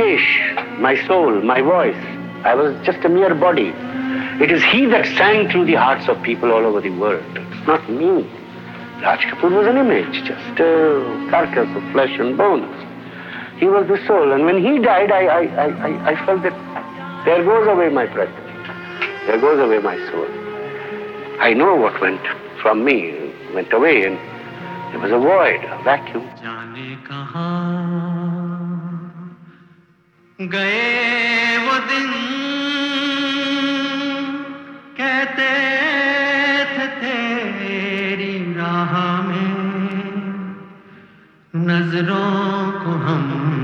Rakesh, my soul, my voice. I was just a mere body. It is he that sang through the hearts of people all over the world. It's not me. Raj Kapoor was an image, just a carcass of flesh and bones. He was the soul. And when he died, I felt that there goes away my presence. There goes away my soul. I know what went from me, went away, and there was a void, a vacuum. जाने कहाँ गए वो दिन कहते थे तेरी राह में नजरों को हम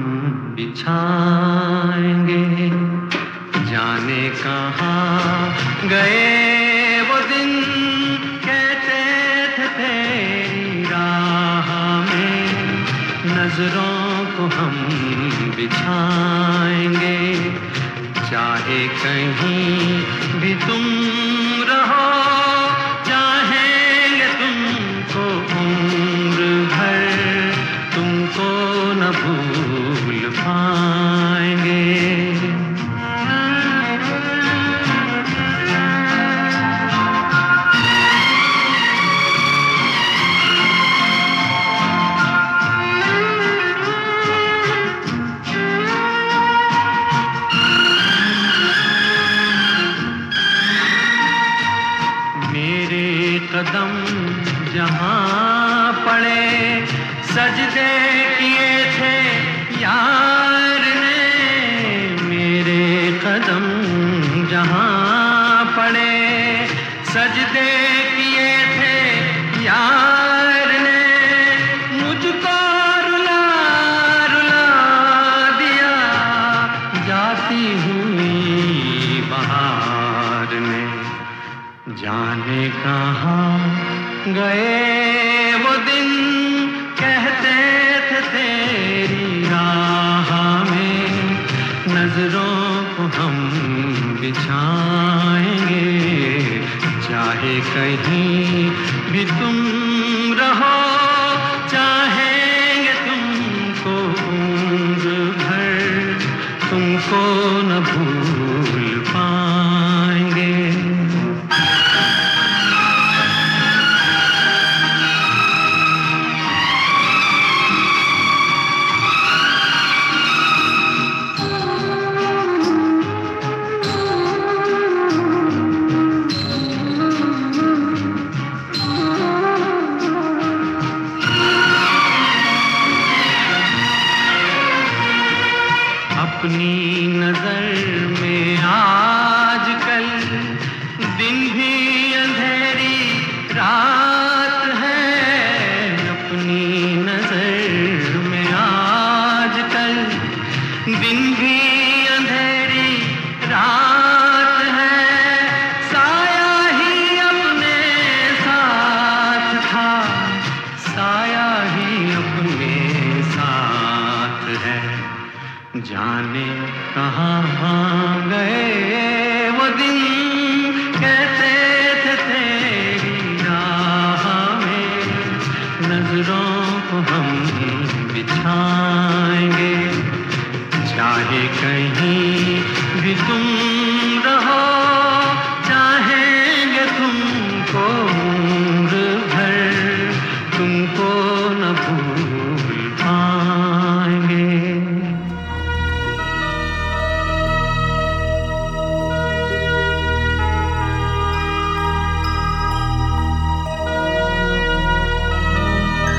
बिछाएंगे जाने कहाँ गए वो दिन कहते थे तेरी राह में नजरों को हम बिछाएंगे चाहे कहीं भी तुम रहो चाहेंगे तुमको उम्र भर तुमको न भूल पाएंगे कदम जहाँ पड़े सजदे किए थे यार ने मेरे कदम जहाँ पड़े सजदे किए थे यार ने मुझको रुला रुला दिया जाती हुई बहार ने जाने कहाँ गए वो दिन कहते थे तेरी राह में नजरों को हम बिछाएंगे चाहे कहीं भी तुम रहो चाहेंगे तुमको उम्र भर तुमको न भूल पाएंगे अपनी नजर में आजकल दिन भी अंधेरी रात है अपनी नजर में आजकल दिन भी अंधेरी रात है साया ही अपने साथ था साया ही अपने साथ है जाने कहाँ गए